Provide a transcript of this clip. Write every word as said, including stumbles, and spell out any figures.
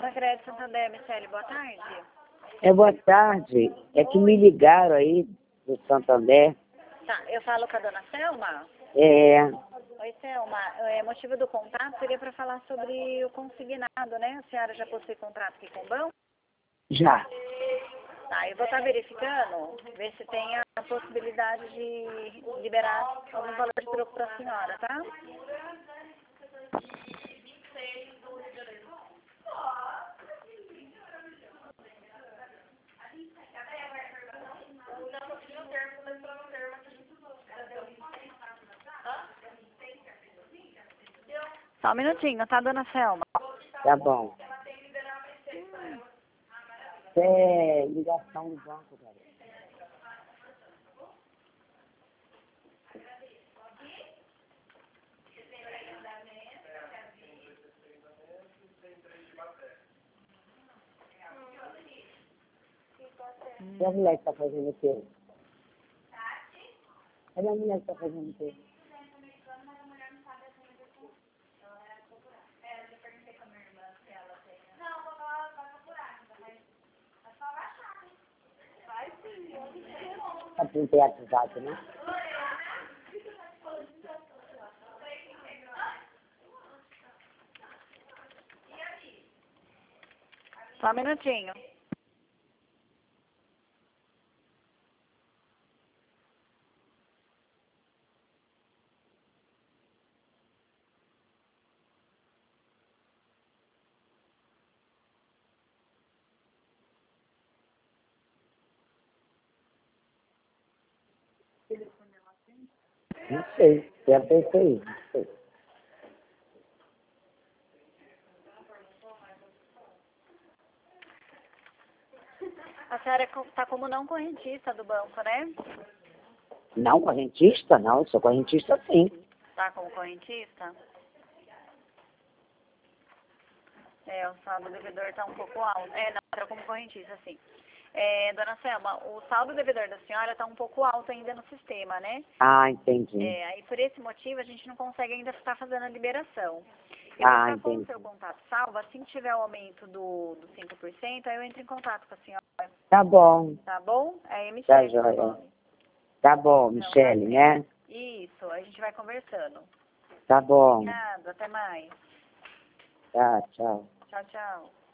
Tancredo Santander, Michele, boa tarde. É, boa tarde. É que me ligaram aí do Santander. Tá, eu falo com a dona Selma? É, Oi, Selma. É, motivo do contato seria para falar sobre o consignado, né? A senhora já possui contrato aqui com o banco? já. Tá, eu vou estar verificando, ver se tem a possibilidade de liberar algum valor de troco para a senhora, tá? Só um minutinho, tá, dona Selma? Tá bom. É ligação do banco, cara. E a mulher que tá fazendo o quê? Cadê a mulher que tá fazendo o quê? Tá por ter ativado, né? Só um minutinho. Não sei. Deve ter isso aí. Não sei. A senhora está como não correntista do banco, né? Não, correntista? Não, eu sou correntista sim. Tá como correntista? É, o saldo devedor está um pouco alto. É, não, era como correntista, sim. É, dona Selma, o saldo devedor da senhora está um pouco alto ainda no sistema, né? Ah, entendi. É, aí por esse motivo a gente não consegue ainda estar fazendo a liberação. Eu vou Ah, ficar com o entendi. seu contato salvo, assim que tiver o aumento do, do cinco por cento, aí eu entro em contato com a senhora, Tá bom. tá bom? É Tá Michele, meu joia. nome. Tá bom, Não, tá Michele, certo. né? Isso, a gente vai conversando. Tá bom. Obrigada, até mais. Tá, tchau. Tchau, tchau.